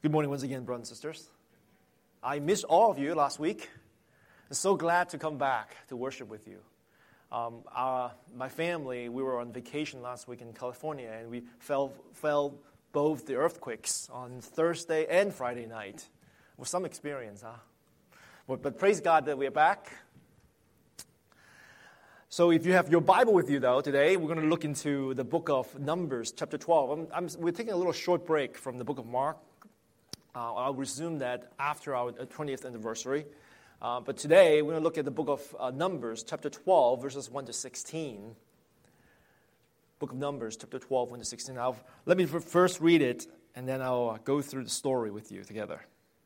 Good morning once again, brothers and sisters. I missed all of you last week. I'm so glad to come back to worship with you. My family, we were on vacation last week in California, and we felt both the earthquakes on Thursday and Friday night. It was some experience, huh? But praise God that we're back. So if you have your Bible with you, though, today we're going to look into the book of Numbers, chapter 12. We're taking a little short break from the book of Mark. I'll resume that after our 20th anniversary. But today, we're going to look at the book of Numbers, chapter 12, verses 1 to 16. Book of Numbers, chapter 12, 1 to 16. Let me first read it, and then I'll go through the story with you together.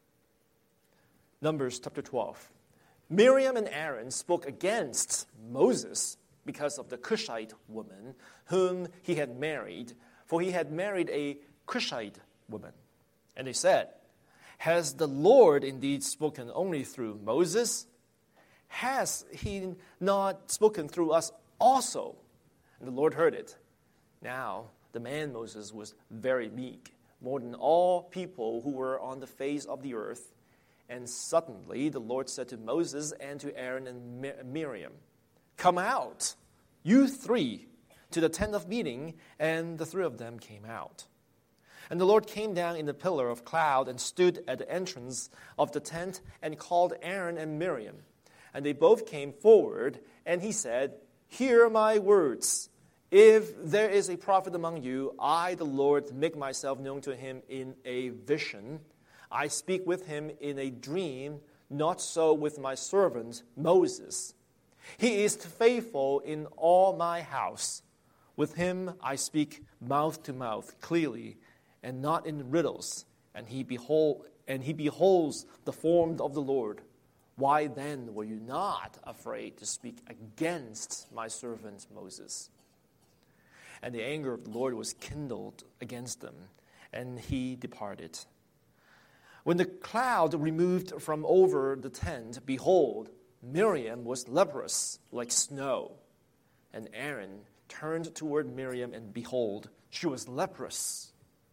Numbers, chapter 12. Miriam and Aaron spoke against Moses because of the Cushite woman whom he had married, for he had married a Cushite woman. And they said, "Has the Lord indeed spoken only through Moses? Has he not spoken through us also?" And the Lord heard it. Now the man Moses was very meek, more than all people who were on the face of the earth. And suddenly the Lord said to Moses and to Aaron and Miriam, "Come out, you three, to the tent of meeting." And the three of them came out. And the Lord came down in the pillar of cloud and stood at the entrance of the tent and called Aaron and Miriam. And they both came forward, and he said, "Hear my words. If there is a prophet among you, I, the Lord, make myself known to him in a vision. I speak with him in a dream, not so with my servant Moses. He is faithful in all my house. With him I speak mouth to mouth, clearly, and not in riddles, and he beholds the form of the Lord. Why then were you not afraid to speak against my servant Moses?" And the anger of the Lord was kindled against them, and he departed. When the cloud removed from over the tent, behold, Miriam was leprous like snow. And Aaron turned toward Miriam, and behold, she was leprous.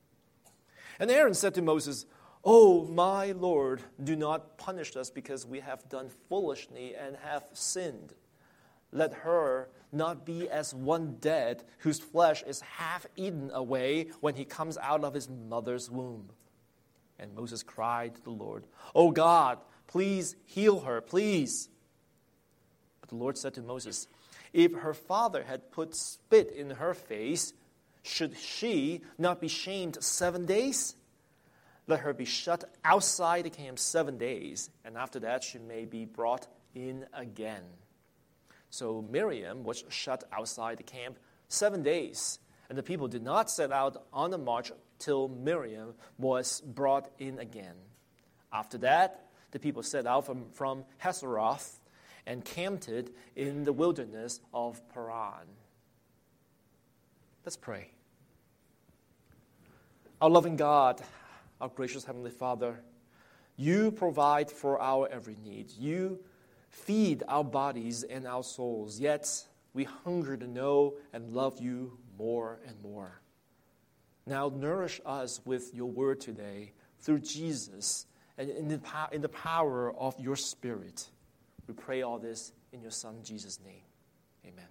And Aaron said to Moses, "Oh, my Lord, do not punish us because we have done foolishly and have sinned. Let her not be as one dead whose flesh is half eaten away when he comes out of his mother's womb." And Moses cried to the Lord, "Oh God, please heal her, please." But the Lord said to Moses, "If her father had put spit in her face, should she not be shamed 7 days? Let her be shut outside the camp 7 days, and after that she may be brought in again." So Miriam was shut outside the camp 7 days, and the people did not set out on the march till Miriam was brought in again. After that, the people set out from Hazeroth and camped in the wilderness of Paran. Let's pray. Our loving God, our gracious Heavenly Father, you provide for our every need. You feed our bodies and our souls, yet we hunger to know and love you more and more. Now nourish us with your word today through Jesus and in the power of your Spirit. We pray all this in your Son, Jesus' name. Amen.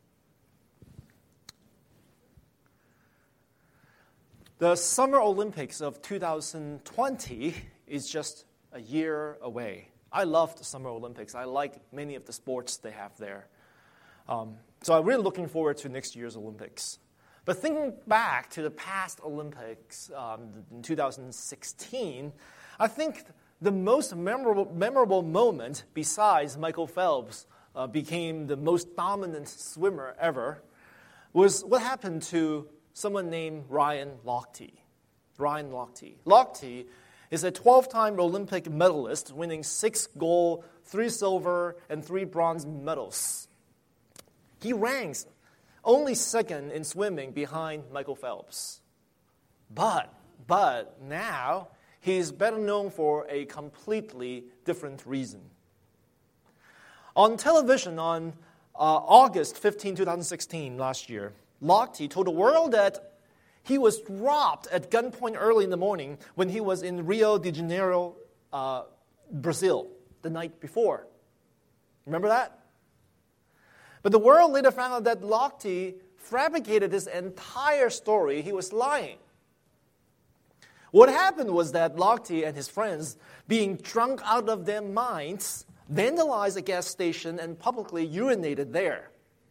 The Summer Olympics of 2020 is just a year away. I love the Summer Olympics. I like many of the sports they have there. So I'm really looking forward to next year's Olympics. But thinking back to the past Olympics in 2016, I think the most memorable moment, besides Michael Phelps became the most dominant swimmer ever, was what happened to someone named Ryan Lochte. Ryan Lochte. Lochte is a 12-time Olympic medalist, winning 6 gold, 3 silver, and 3 bronze medals. He ranks only second in swimming behind Michael Phelps. But now he is better known for a completely different reason. On television on August 15, 2016, last year, Lochte told the world that he was robbed at gunpoint early in the morning when he was in Rio de Janeiro, Brazil, the night before. Remember that? But the world later found out that Lochte fabricated this entire story. He was lying. What happened was that Lochte and his friends, being drunk out of their minds, vandalized a gas station and publicly urinated there.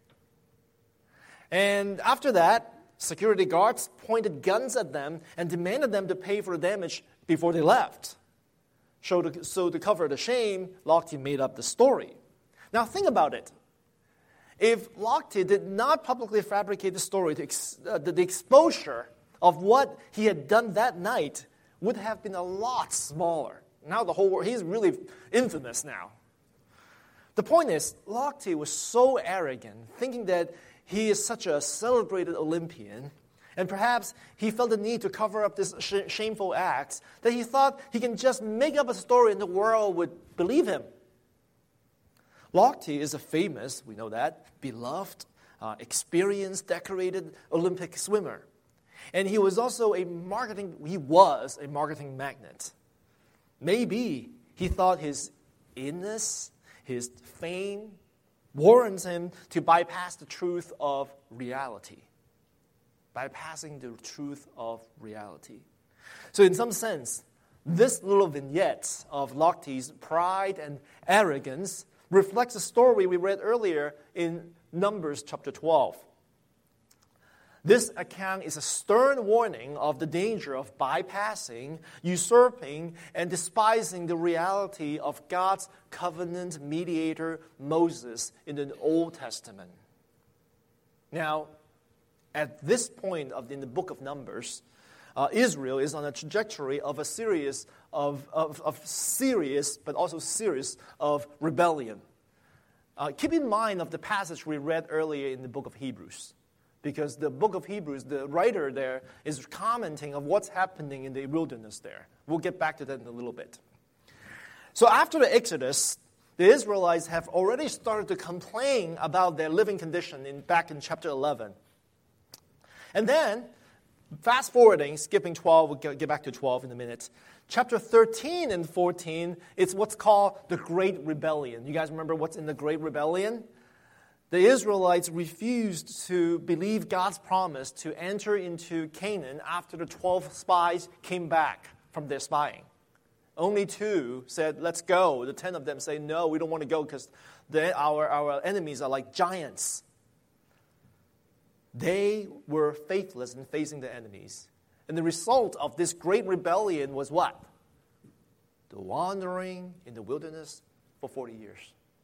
And after that, security guards pointed guns at them and demanded them to pay for the damage before they left. So to cover the shame, Lochte made up the story. Now think about it. If Lochte did not publicly fabricate the story, the exposure of what he had done that night would have been a lot smaller. Now the whole world, he's really infamous now. The point is, Lochte was so arrogant, thinking that he is such a celebrated Olympian, and perhaps he felt the need to cover up this shameful acts, that he thought he can just make up a story and the world would believe him. Lochte is a famous, we know that, beloved, experienced, decorated Olympic swimmer. And he was also a marketing magnet. Maybe he thought his illness, his fame, warrants him to bypass the truth of reality. Bypassing the truth of reality. So in some sense, this little vignette of Lochte's pride and arrogance reflects the story we read earlier in Numbers chapter 12. This account is a stern warning of the danger of bypassing, usurping, and despising the reality of God's covenant mediator, Moses, in the Old Testament. Now, at this point in the book of Numbers, Israel is on a trajectory of a series of rebellion. Keep in mind of the passage we read earlier in the book of Hebrews, because the book of Hebrews, the writer there is commenting of what's happening in the wilderness there. We'll get back to that in a little bit. So after the Exodus, the Israelites have already started to complain about their living condition back in chapter 11. And then, fast forwarding, skipping 12, we'll get back to 12 in a minute. Chapter 13 and 14, it's what's called the Great Rebellion. You guys remember what's in the Great Rebellion? The Israelites refused to believe God's promise to enter into Canaan after the 12 spies came back from their spying. Only 2 said, let's go. The 10 of them say, no, we don't want to go because our enemies are like giants. They were faithless in facing the enemies. And the result of this great rebellion was what? The wandering in the wilderness for 40 years.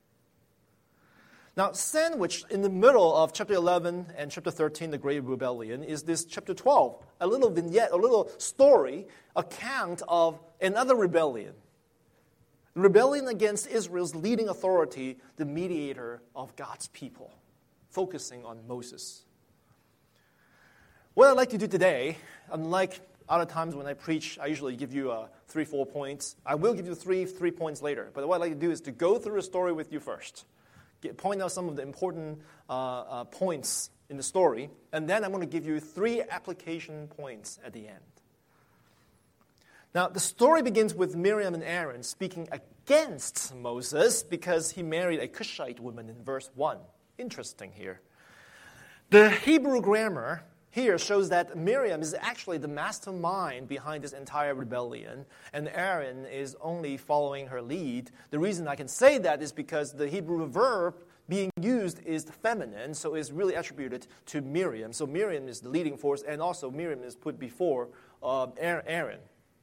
Now, sandwiched in the middle of chapter 11 and chapter 13, the Great Rebellion, is this chapter 12, a little vignette, a little story, account of another rebellion. Rebellion against Israel's leading authority, the mediator of God's people, focusing on Moses. What I'd like to do today, unlike other times when I preach, I usually give you 3-4 points. I will give you three points later. But what I'd like to do is to go through the story with you first. Point out some of the important points in the story. And then I'm going to give you 3 application points at the end. Now, the story begins with Miriam and Aaron speaking against Moses because he married a Cushite woman in verse 1. Interesting here. The Hebrew grammar here shows that Miriam is actually the mastermind behind this entire rebellion, and Aaron is only following her lead. The reason I can say that is because the Hebrew verb being used is feminine, so it's really attributed to Miriam. So Miriam is the leading force, and also Miriam is put before Aaron.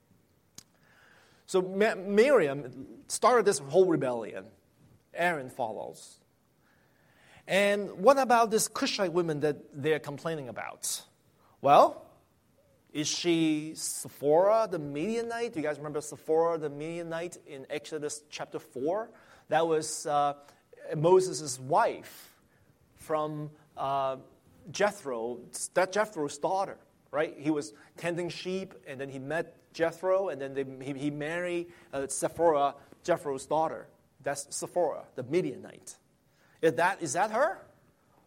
So Miriam started this whole rebellion. Aaron follows. And what about this Cushite woman that they're complaining about? Well, is she Sephora the Midianite? Do you guys remember Sephora the Midianite in Exodus chapter 4? That was Moses' wife from Jethro, Jethro's daughter, right? He was tending sheep, and then he met Jethro, and then he married Sephora, Jethro's daughter. That's Sephora, the Midianite. Is that her?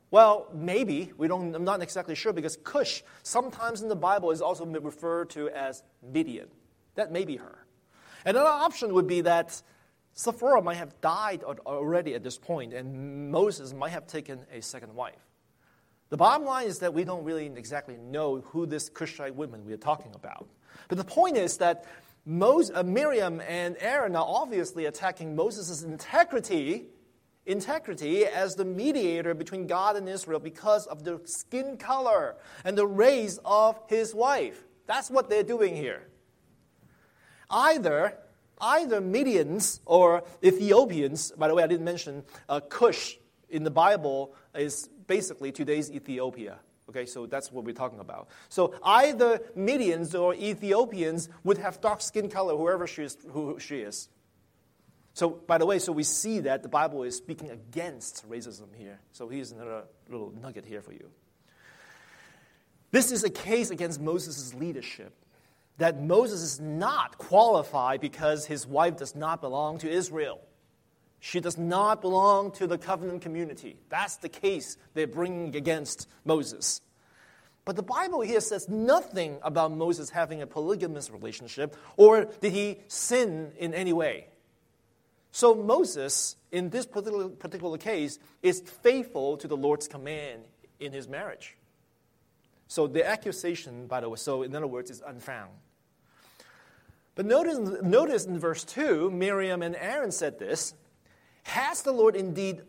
Well, maybe. I'm not exactly sure, because Cush sometimes in the Bible is also referred to as Midian. That may be her. Another option would be that Zipporah might have died already at this point, and Moses might have taken a second wife. The bottom line is that we don't really exactly know who this Cushite woman we are talking about. But the point is that Miriam and Aaron are obviously attacking Moses' integrity as the mediator between God and Israel because of the skin color and the race of his wife. That's what they're doing here. Either Midians or Ethiopians, by the way, I didn't mention Cush in the Bible is basically today's Ethiopia. Okay, so that's what we're talking about. So either Midians or Ethiopians would have dark skin color, who she is. So, by the way, so we see that the Bible is speaking against racism here. So here's another little nugget here for you. This is a case against Moses' leadership, that Moses is not qualified because his wife does not belong to Israel. She does not belong to the covenant community. That's the case they're bringing against Moses. But the Bible here says nothing about Moses having a polygamous relationship, or did he sin in any way. So Moses, in this particular case, is faithful to the Lord's command in his marriage. So the accusation, by the way, so in other words, is unfound. But notice in verse 2, Miriam and Aaron said this, has the Lord indeed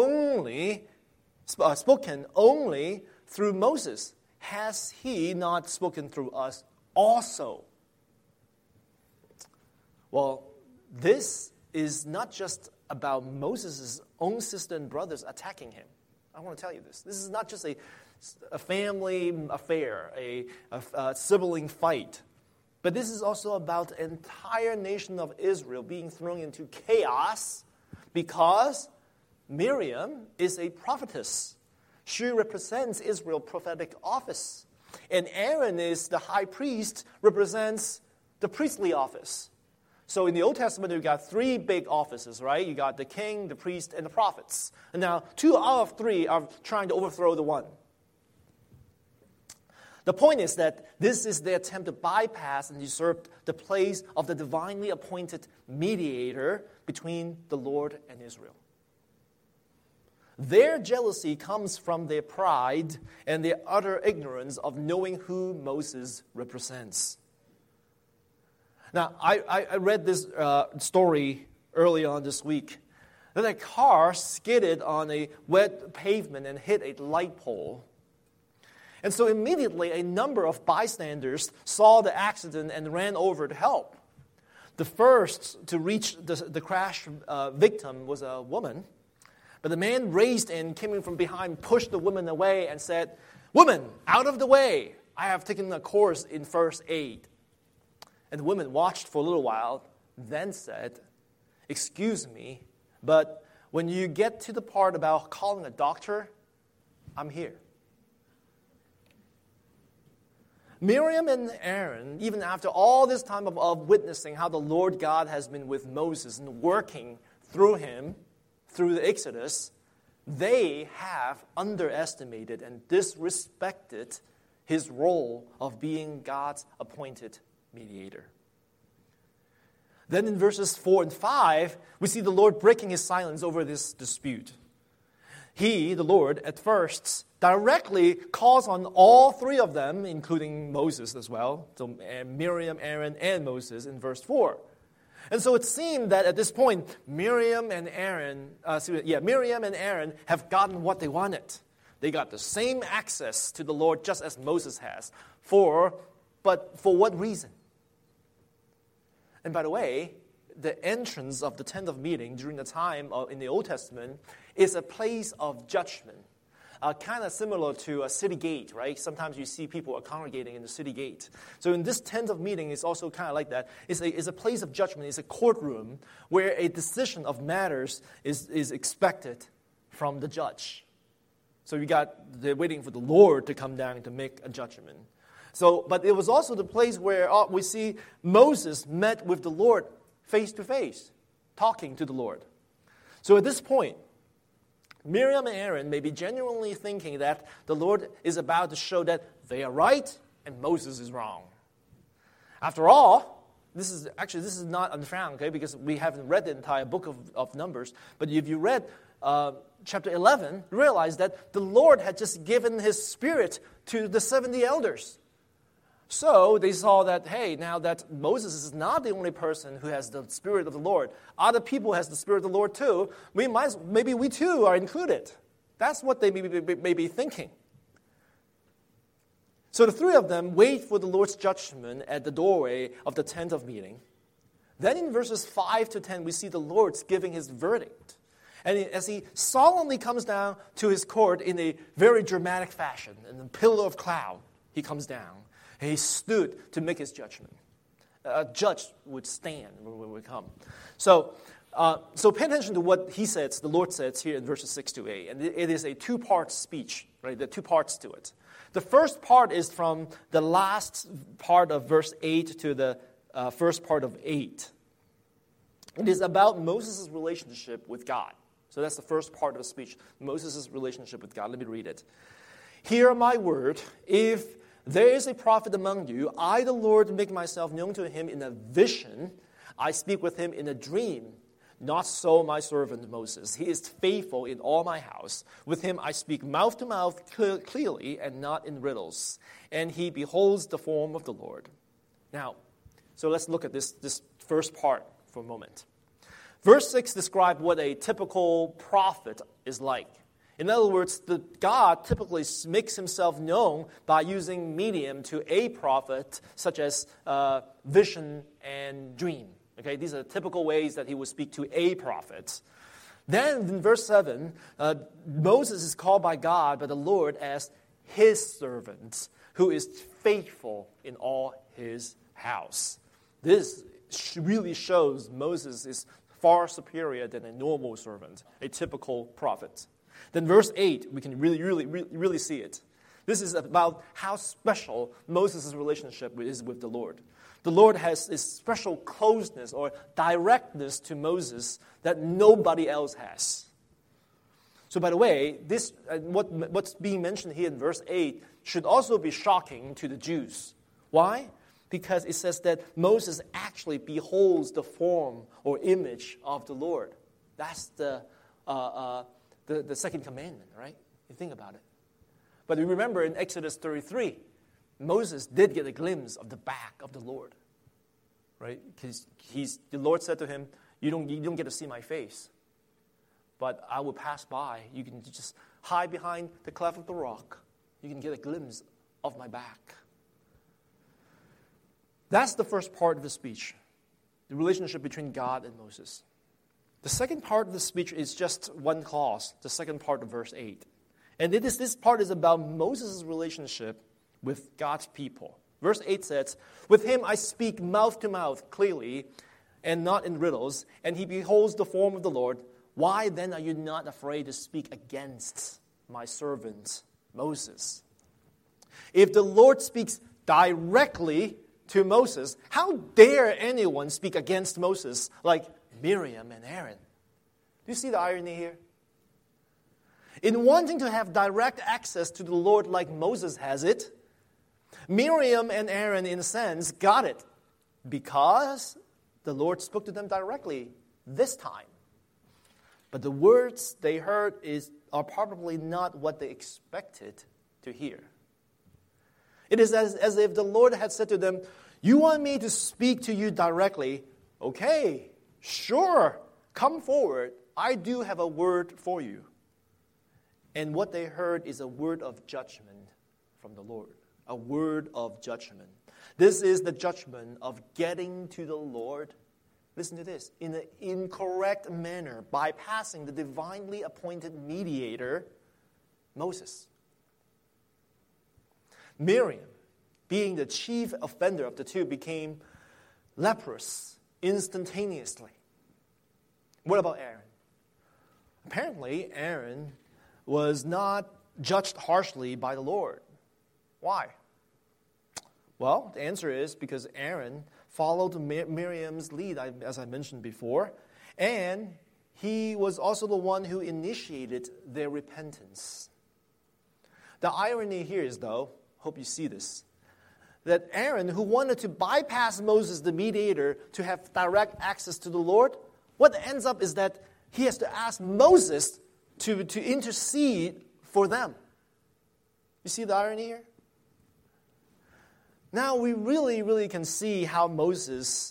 spoken only through Moses? Has he not spoken through us also? Well, this is not just about Moses' own sister and brothers attacking him. I want to tell you this. This is not just a family affair, a sibling fight. But this is also about the entire nation of Israel being thrown into chaos because Miriam is a prophetess. She represents Israel's prophetic office. And Aaron is the high priest, represents the priestly office. So in the Old Testament, you got three big offices, right? You got the king, the priest, and the prophets. And now 2 out of 3 are trying to overthrow the one. The point is that this is their attempt to bypass and usurp the place of the divinely appointed mediator between the Lord and Israel. Their jealousy comes from their pride and their utter ignorance of knowing who Moses represents. Now, I read this story early on this week that a car skidded on a wet pavement and hit a light pole. And so immediately a number of bystanders saw the accident and ran over to help. The first to reach the crash victim was a woman. But the man raised in, came in from behind, pushed the woman away and said, "Woman, out of the way. I have taken a course in first aid." And the woman watched for a little while, then said, "Excuse me, but when you get to the part about calling a doctor, I'm here." Miriam and Aaron, even after all this time of witnessing how the Lord God has been with Moses and working through him, through the Exodus, they have underestimated and disrespected his role of being God's appointed mediator. Then in verses 4 and 5, we see the Lord breaking his silence over this dispute. He, the Lord, at first directly calls on all three of them, including Moses as well, so Miriam, Aaron, and Moses in verse 4. And so it seemed that at this point, Miriam and Aaron have gotten what they wanted. They got the same access to the Lord just as Moses has. But for what reason? And by the way, the entrance of the tent of meeting during the time in the Old Testament is a place of judgment. Kind of similar to a city gate, right? Sometimes you see people are congregating in the city gate. So in this tent of meeting, it's also kind of like that. It's a place of judgment. It's a courtroom where a decision of matters is expected from the judge. So they're waiting for the Lord to come down to make a judgment. But it was also the place where we see Moses met with the Lord face to face, talking to the Lord. So at this point, Miriam and Aaron may be genuinely thinking that the Lord is about to show that they are right and Moses is wrong. After all, this is not unfound, okay, because we haven't read the entire book of Numbers. But if you read chapter 11, you realize that the Lord had just given his Spirit to the 70 elders. So they saw that, hey, now that Moses is not the only person who has the Spirit of the Lord, other people has the Spirit of the Lord too, maybe we too are included. That's what they may be thinking. So the three of them wait for the Lord's judgment at the doorway of the tent of meeting. Then in verses 5 to 10, we see the Lord giving his verdict. And as he solemnly comes down to his court in a very dramatic fashion, in a pillar of cloud, he comes down. And he stood to make his judgment. A judge would stand when we come. So pay attention to what he says, the Lord says here in verses 6 to 8. And it is a two-part speech, right? There are two parts to it. The first part is from the last part of verse 8 to the first part of 8. It is about Moses' relationship with God. So that's the first part of the speech, Moses' relationship with God. Let me read it. Hear my word. If there is a prophet among you, I, the Lord, make myself known to him in a vision. I speak with him in a dream. Not so my servant Moses. He is faithful in all my house. With him I speak mouth to mouth clearly and not in riddles. And he beholds the form of the Lord. Now, so let's look at this first part for a moment. Verse 6 describes what a typical prophet is like. In other words, God typically makes himself known by using medium to a prophet, such as vision and dream. Okay, these are the typical ways that he would speak to a prophet. Then in verse 7, Moses is called by God, by the Lord, as his servant, who is faithful in all his house. This really shows Moses is far superior than a normal servant, a typical prophet. Then verse 8, we can really see it. This is about how special Moses' relationship is with the Lord. The Lord has this special closeness or directness to Moses that nobody else has. So by the way, this what's being mentioned here in verse 8 should also be shocking to the Jews. Why? Because it says that Moses actually beholds the form or image of the Lord. That's the second commandment, right? You think about it. But you remember in Exodus 33, Moses did get a glimpse of the back of the Lord, right? Because the Lord said to him, you don't get to see my face, but I will pass by. You can just hide behind the cleft of the rock. You can get a glimpse of my back. That's the first part of the speech, the relationship between God and Moses. The second part of the speech is just one clause, the second part of verse 8. And this part is about Moses' relationship with God's people. Verse 8 says, with him I speak mouth to mouth clearly and not in riddles, and he beholds the form of the Lord. Why then are you not afraid to speak against my servant Moses? If the Lord speaks directly to Moses, how dare anyone speak against Moses like Miriam and Aaron? Do you see the irony here? In wanting to have direct access to the Lord like Moses has it, Miriam and Aaron, in a sense, got it because the Lord spoke to them directly this time. But the words they heard are probably not what they expected to hear. It is as if the Lord had said to them, you want me to speak to you directly? Okay, sure, come forward. I do have a word for you. And what they heard is a word of judgment from the Lord. A word of judgment. This is the judgment of getting to the Lord, listen to this, in an incorrect manner, bypassing the divinely appointed mediator, Moses. Miriam, being the chief offender of the two, became leprous instantaneously. What about Aaron? Apparently, Aaron was not judged harshly by the Lord. Why? Well, the answer is because Aaron followed Miriam's lead, as I mentioned before, and he was also the one who initiated their repentance. The irony here is, though, hope you see this, that Aaron, who wanted to bypass Moses, the mediator, to have direct access to the Lord, what ends up is that he has to ask Moses to intercede for them. You see the irony here? Now we really can see how Moses'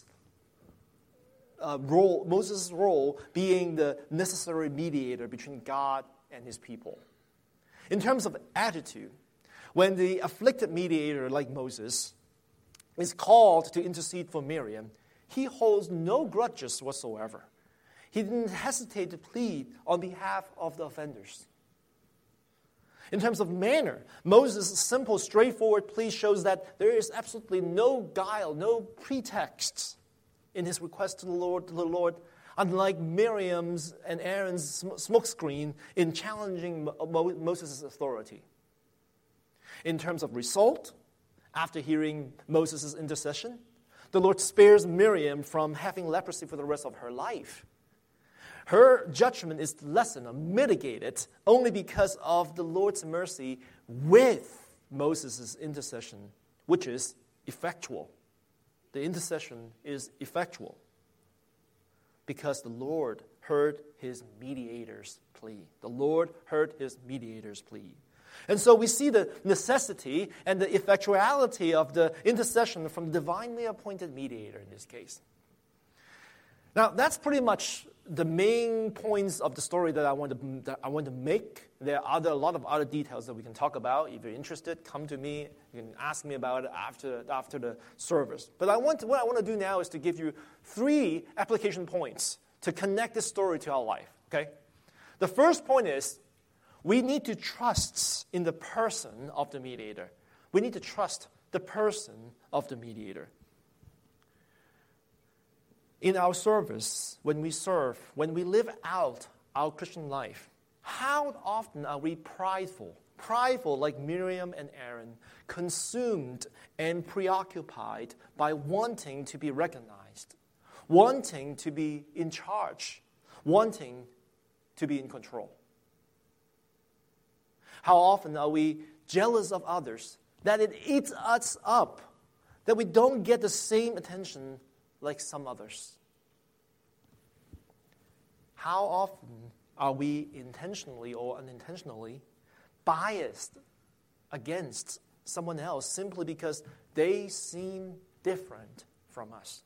role being the necessary mediator between God and his people. In terms of attitude, when the afflicted mediator like Moses is called to intercede for Miriam, he holds no grudges whatsoever. He didn't hesitate to plead on behalf of the offenders. In terms of manner, Moses' simple, straightforward plea shows that there is absolutely no guile, no pretext in his request to the Lord, unlike Miriam's and Aaron's smokescreen in challenging Moses' authority. In terms of result, after hearing Moses' intercession, the Lord spares Miriam from having leprosy for the rest of her life. Her judgment is lessened or mitigated only because of the Lord's mercy with Moses' intercession, which is effectual. The intercession is effectual because the Lord heard his mediator's plea. The Lord heard his mediator's plea. And so we see the necessity and the effectuality of the intercession from the divinely appointed mediator in this case. Now, that's pretty much the main points of the story that I want to make. There are a lot of other details that we can talk about. If you're interested, come to me. You can ask me about it after the service. But what I want to do now is to give you 3 application points to connect this story to our life. Okay? The first point is we need to trust in the person of the mediator. We need to trust the person of the mediator. In our service, when we serve, when we live out our Christian life, how often are we prideful like Miriam and Aaron, consumed and preoccupied by wanting to be recognized, wanting to be in charge, wanting to be in control? How often are we jealous of others, that it eats us up, that we don't get the same attention like some others? How often are we intentionally or unintentionally biased against someone else simply because they seem different from us?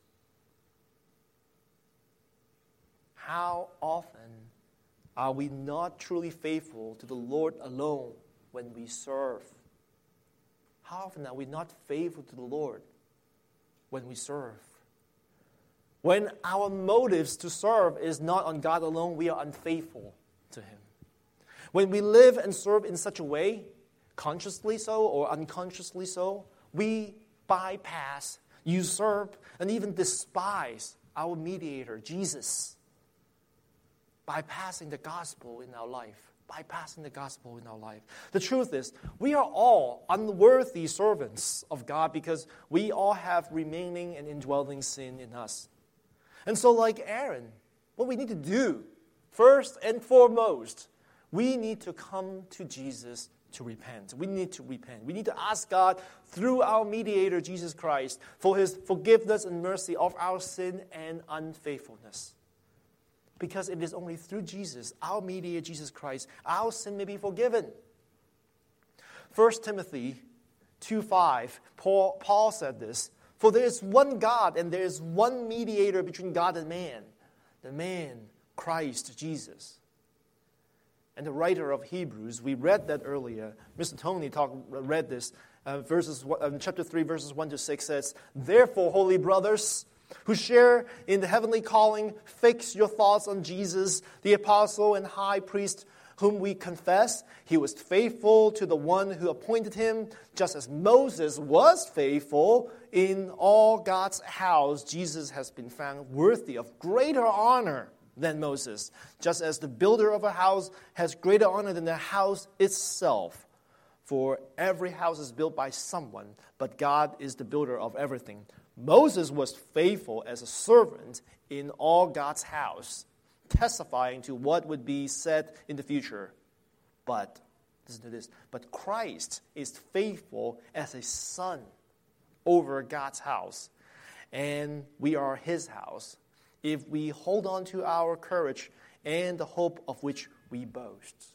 How often are we not truly faithful to the Lord alone when we serve? How often are we not faithful to the Lord when we serve? When our motives to serve is not on God alone, we are unfaithful to Him. When we live and serve in such a way, consciously so or unconsciously so, we bypass, usurp, and even despise our mediator, Jesus, bypassing the gospel in our life. Bypassing the gospel in our life. The truth is, we are all unworthy servants of God because we all have remaining and indwelling sin in us. And so like Aaron, what we need to do, first and foremost, we need to come to Jesus to repent. We need to repent. We need to ask God through our mediator, Jesus Christ, for His forgiveness and mercy of our sin and unfaithfulness. Because it is only through Jesus, our mediator, Jesus Christ, our sin may be forgiven. 1 Timothy 2:5, Paul said this, "For there is one God and there is one mediator between God and man, the man, Christ Jesus." And the writer of Hebrews, we read that earlier. Mr. Tony read this. Chapter 3, verses 1 to 6 says, "Therefore, holy brothers, who share in the heavenly calling, fix your thoughts on Jesus, the apostle and high priest, whom we confess. He was faithful to the one who appointed him, just as Moses was faithful in all God's house. Jesus has been found worthy of greater honor than Moses, just as the builder of a house has greater honor than the house itself. For every house is built by someone, but God is the builder of everything. Moses was faithful as a servant in all God's house, testifying to what would be said in the future. But, listen to this, but Christ is faithful as a son over God's house, and we are his house, if we hold on to our courage and the hope of which we boast.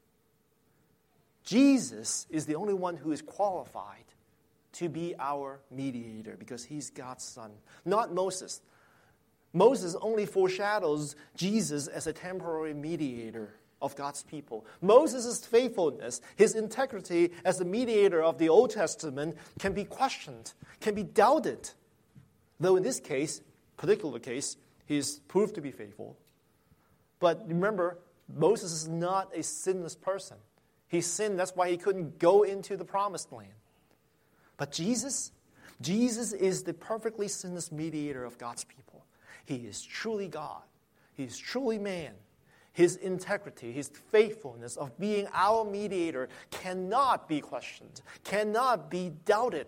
Jesus is the only one who is qualified to be our mediator because he's God's son, not Moses. Moses only foreshadows Jesus as a temporary mediator of God's people. Moses' faithfulness, his integrity as the mediator of the Old Testament can be questioned, can be doubted. Though in this case, particular case, he is proved to be faithful. But remember, Moses is not a sinless person. He sinned, that's why he couldn't go into the promised land. But Jesus is the perfectly sinless mediator of God's people. He is truly God. He is truly man. His integrity, his faithfulness of being our mediator cannot be questioned, cannot be doubted.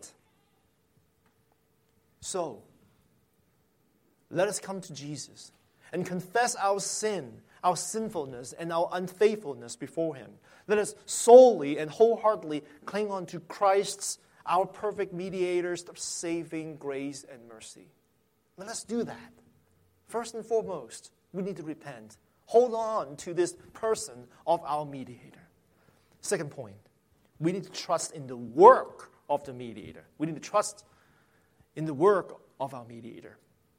So, let us come to Jesus and confess our sin, our sinfulness, and our unfaithfulness before him. Let us solely and wholeheartedly cling on to Christ's, our perfect mediator's saving grace and mercy. Let us do that. First and foremost, we need to repent. Hold on to this person of our mediator. Second point, we need to trust in the work of the mediator. We need to trust in the work of our mediator.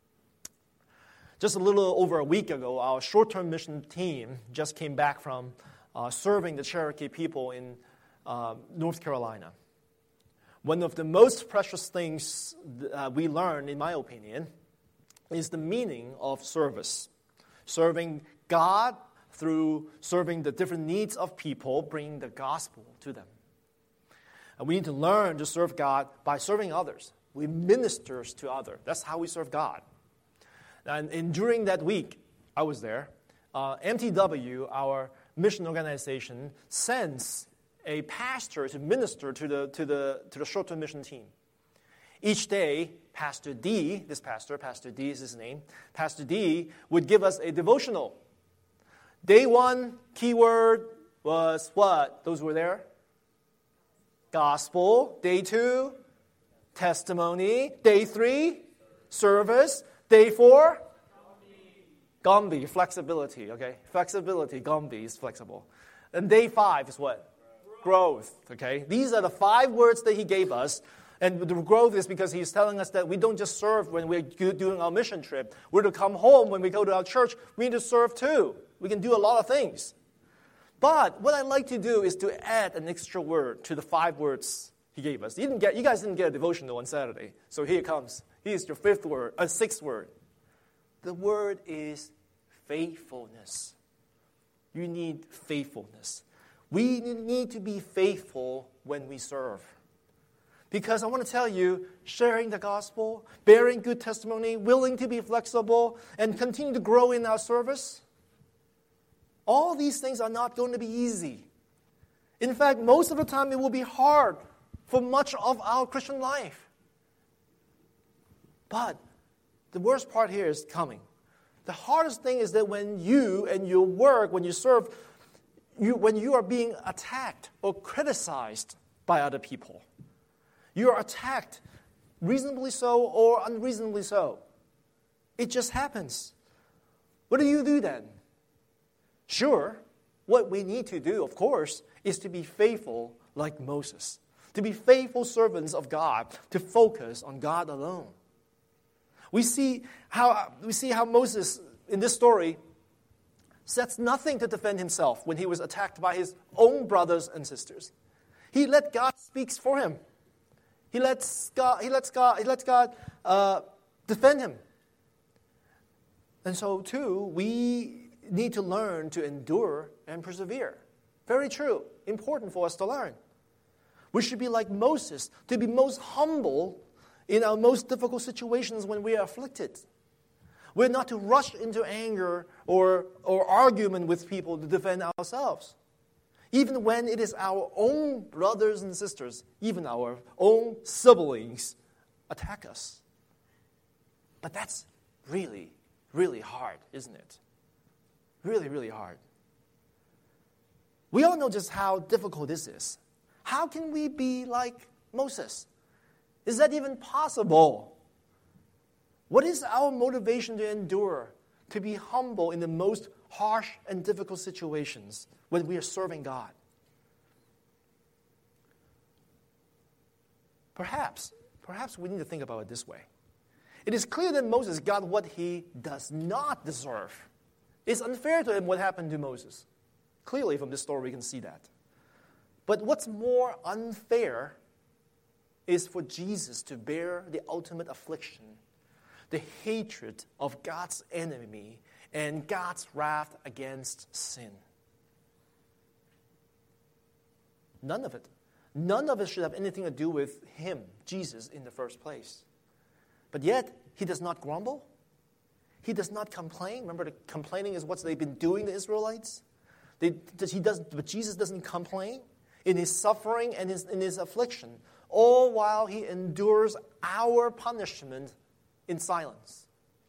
Just a little over a week ago, our short-term mission team just came back from serving the Cherokee people in North Carolina. One of the most precious things we learned, in my opinion, is the meaning of service. Serving God through serving the different needs of people, bringing the gospel to them. And we need to learn to serve God by serving others. We minister to others. That's how we serve God. And during that week, I was there. MTW, our mission organization, sends a pastor to minister to the short-term mission team. Each day, Pastor D, Pastor D is his name, Pastor D would give us a devotional. Day 1, keyword was what? Those were there? Gospel. Day 2, testimony. Day 3, service. Day 4, Gombi, flexibility, okay? Flexibility, Gombi is flexible. And day 5 is what? Growth, okay? These are the 5 words that he gave us. And the growth is because he's telling us that we don't just serve when we're doing our mission trip. We're to come home when we go to our church. We need to serve too. We can do a lot of things. But what I like to do is to add an extra word to the 5 words he gave us. You guys didn't get a devotional on Saturday. So here it comes. Here's your 6th word. The word is faithfulness. You need faithfulness. We need to be faithful when we serve. Because I want to tell you, sharing the gospel, bearing good testimony, willing to be flexible, and continue to grow in our service, all these things are not going to be easy. In fact, most of the time it will be hard for much of our Christian life. But the worst part here is coming. The hardest thing is that when you and your work, when you serve, when you are being attacked or criticized by other people, you are attacked, reasonably so or unreasonably so. It just happens. What do you do then? Sure, what we need to do, of course, is to be faithful like Moses, to be faithful servants of God, to focus on God alone. We see how Moses, in this story, says nothing to defend himself when he was attacked by his own brothers and sisters. He let God speak for him. He lets God defend him. And so, too, we need to learn to endure and persevere. Very true. Important for us to learn. We should be like Moses, to be most humble in our most difficult situations when we are afflicted. We're not to rush into anger or argument with people to defend ourselves. Even when it is our own brothers and sisters, even our own siblings attack us. But that's really, really hard, isn't it? Really, really hard. We all know just how difficult this is. How can we be like Moses? Is that even possible? What is our motivation to endure, to be humble in the most harsh and difficult situations when we are serving God? Perhaps we need to think about it this way. It is clear that Moses got what he does not deserve. It's unfair to him what happened to Moses. Clearly from this story we can see that. But what's more unfair is for Jesus to bear the ultimate affliction, the hatred of God's enemy and God's wrath against sin. None of it should have anything to do with him, Jesus, in the first place. But yet, he does not grumble. He does not complain. Remember, the complaining is what they've been doing, the Israelites. But Jesus doesn't complain in his suffering and in his affliction, all while he endures our punishment in silence.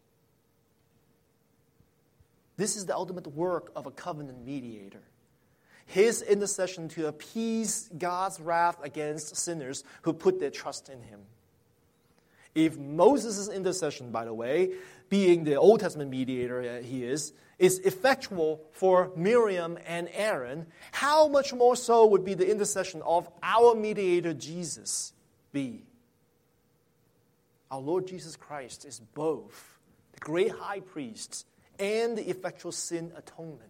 This is the ultimate work of a covenant mediator. His intercession to appease God's wrath against sinners who put their trust in him. If Moses' intercession, by the way, being the Old Testament mediator he is effectual for Miriam and Aaron, how much more so would be the intercession of our mediator Jesus be? Our Lord Jesus Christ is both the great high priest and the effectual sin atonement.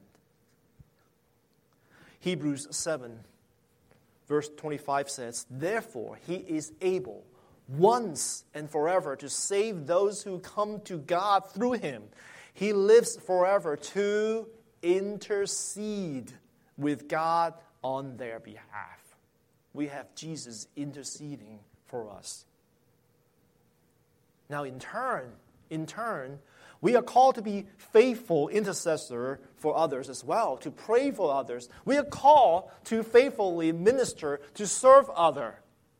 Hebrews 7, verse 25 says, "Therefore he is able once and forever to save those who come to God through him. He lives forever to intercede with God on their behalf." We have Jesus interceding for us. Now, in turn, we are called to be faithful intercessor for others as well, to pray for others. We are called to faithfully minister, to serve others.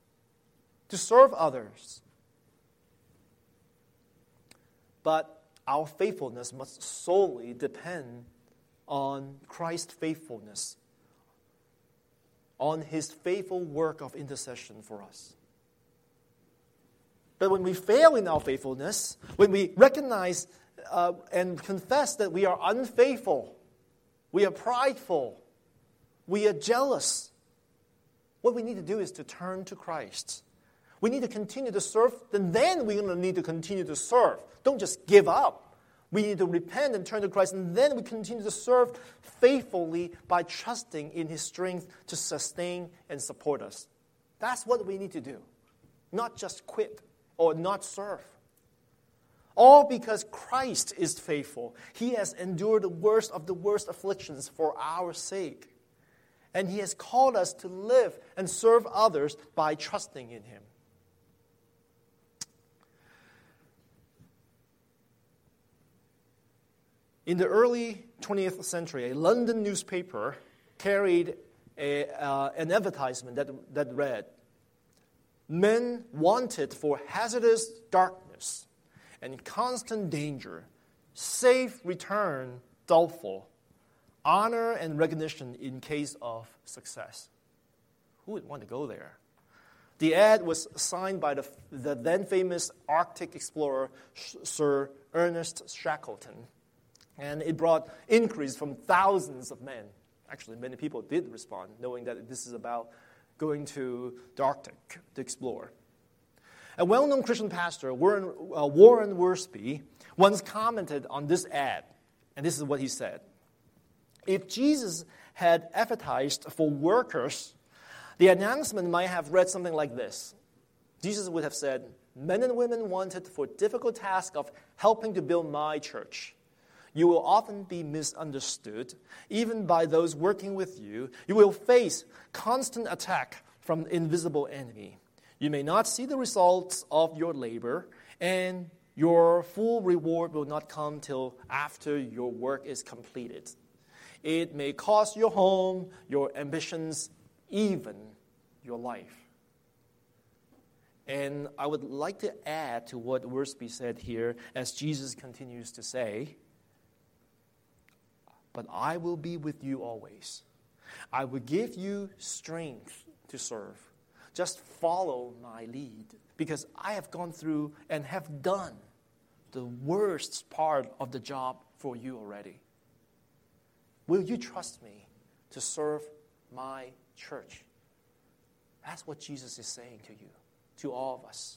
But our faithfulness must solely depend on Christ's faithfulness, on his faithful work of intercession for us. But when we fail in our faithfulness, when we recognize and confess that we are unfaithful, we are prideful, we are jealous, what we need to do is to turn to Christ. We need to continue to serve, then we're going to need to continue to serve. Don't just give up. We need to repent and turn to Christ, and then we continue to serve faithfully by trusting in his strength to sustain and support us. That's what we need to do, not just quit or not serve. All because Christ is faithful. He has endured the worst of the worst afflictions for our sake. And he has called us to live and serve others by trusting in him. In the early 20th century, a London newspaper carried an advertisement that read, "Men wanted for hazardous darkness and constant danger, safe return doubtful, honor and recognition in case of success." Who would want to go there? The ad was signed by the then famous Arctic explorer Sir Ernest Shackleton. And it brought inquiries from thousands of men. Actually, many people did respond, knowing that this is about going to the Arctic to explore. A well-known Christian pastor, Warren Wiersbe, once commented on this ad, and this is what he said. If Jesus had advertised for workers, the announcement might have read something like this. Jesus would have said, "Men and women wanted for difficult task of helping to build my church. You will often be misunderstood, even by those working with you. You will face constant attack from the invisible enemy. You may not see the results of your labor, and your full reward will not come till after your work is completed. It may cost your home, your ambitions, even your life." And I would like to add to what Wiersbe said here, as Jesus continues to say, but I will be with you always. I will give you strength to serve. Just follow my lead, because I have gone through and have done the worst part of the job for you already. Will you trust me to serve my church? That's what Jesus is saying to you, to all of us.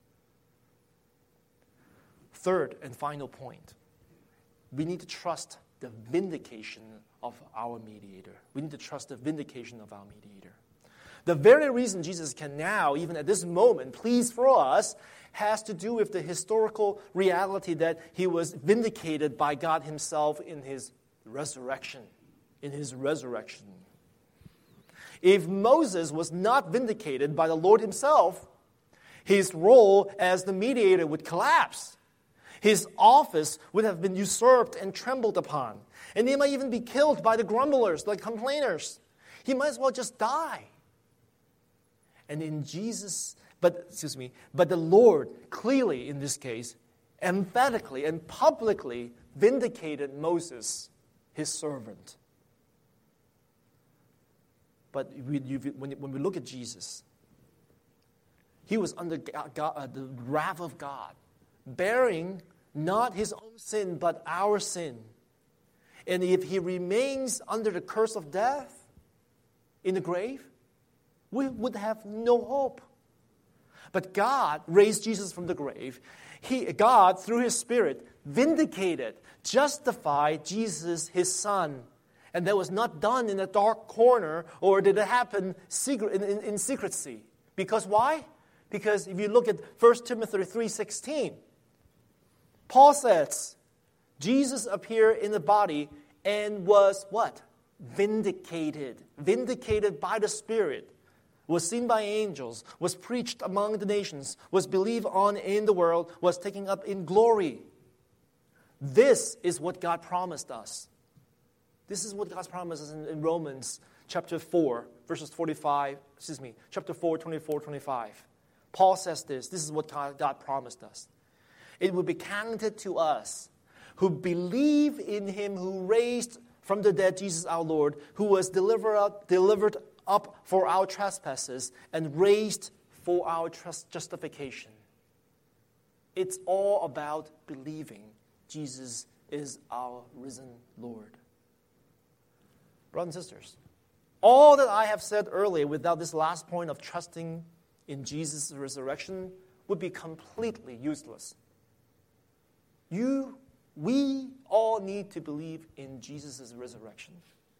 Third and final point, we need to trust the vindication of our mediator. We need to trust the vindication of our mediator. The very reason Jesus can now, even at this moment, please for us, has to do with the historical reality that he was vindicated by God himself in his resurrection. If Moses was not vindicated by the Lord himself, his role as the mediator would collapse. His office would have been usurped and trampled upon. And he might even be killed by the grumblers, the complainers. He might as well just die. And but the Lord clearly in this case, emphatically and publicly vindicated Moses, his servant. But when we look at Jesus, he was under the wrath of God, bearing not his own sin, but our sin. And if he remains under the curse of death in the grave, we would have no hope. But God raised Jesus from the grave. God, through his Spirit, vindicated, justified Jesus, his Son. And that was not done in a dark corner, or did it happen in secrecy. Because why? Because if you look at 1 Timothy 3:16, Paul says, Jesus appeared in the body and was what? Vindicated. Vindicated by the Spirit. Was seen by angels. Was preached among the nations. Was believed on in the world. Was taken up in glory. This is what God promised us. This is what God promises in Romans chapter 4, verses 45, chapter 4, 24, 25. Paul says this. This is what God promised us. It will be counted to us who believe in him who raised from the dead Jesus our Lord, who was delivered up for our trespasses and raised for our justification. It's all about believing Jesus is our risen Lord. Brothers and sisters, all that I have said earlier without this last point of trusting in Jesus' resurrection would be completely useless. We all need to believe in Jesus' resurrection.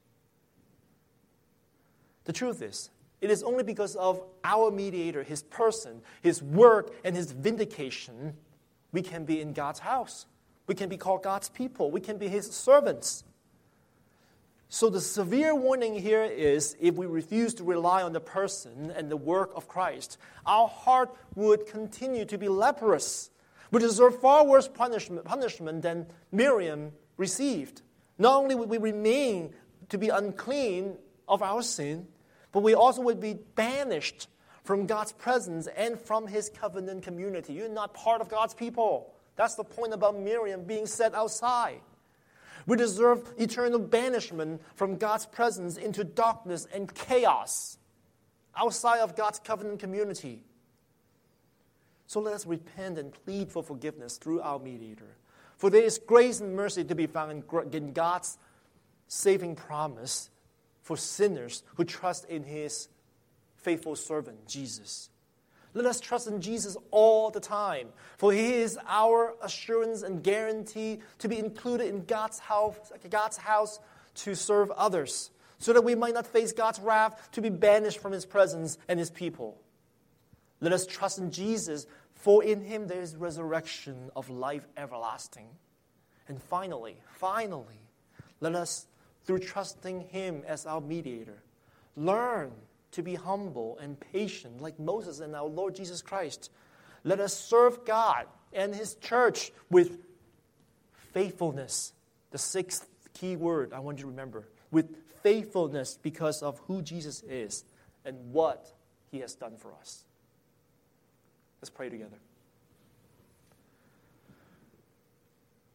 The truth is, it is only because of our mediator, his person, his work, and his vindication, we can be in God's house. We can be called God's people. We can be his servants. So the severe warning here is, if we refuse to rely on the person and the work of Christ, our heart would continue to be leprous. We deserve far worse punishment than Miriam received. Not only would we remain to be unclean of our sin, but we also would be banished from God's presence and from his covenant community. You're not part of God's people. That's the point about Miriam being set outside. We deserve eternal banishment from God's presence into darkness and chaos outside of God's covenant community. So let us repent and plead for forgiveness through our mediator. For there is grace and mercy to be found in God's saving promise for sinners who trust in his faithful servant, Jesus. Let us trust in Jesus all the time, for he is our assurance and guarantee to be included in God's house to serve others, so that we might not face God's wrath to be banished from his presence and his people. Let us trust in Jesus, for in him there is resurrection of life everlasting. And finally, let us, through trusting him as our mediator, learn to be humble and patient like Moses and our Lord Jesus Christ. Let us serve God and his church with faithfulness. The sixth key word I want you to remember. With faithfulness, because of who Jesus is and what he has done for us. Let's pray together. Oh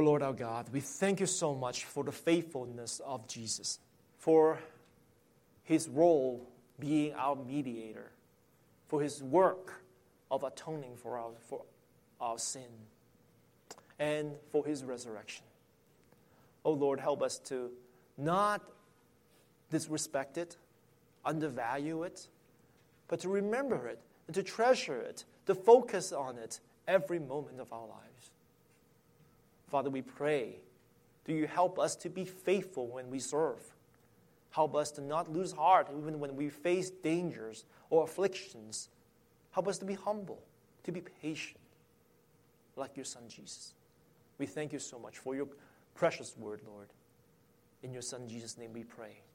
Lord our God, we thank you so much for the faithfulness of Jesus, for his role being our mediator, for his work of atoning for our sin, and for his resurrection. Oh Lord, help us to not disrespect it, undervalue it, but to remember it and to treasure it, to focus on it every moment of our lives. Father, we pray, do you help us to be faithful when we serve? Help us to not lose heart even when we face dangers or afflictions. Help us to be humble, to be patient, like your Son Jesus. We thank you so much for your precious word, Lord. In your Son Jesus' name we pray.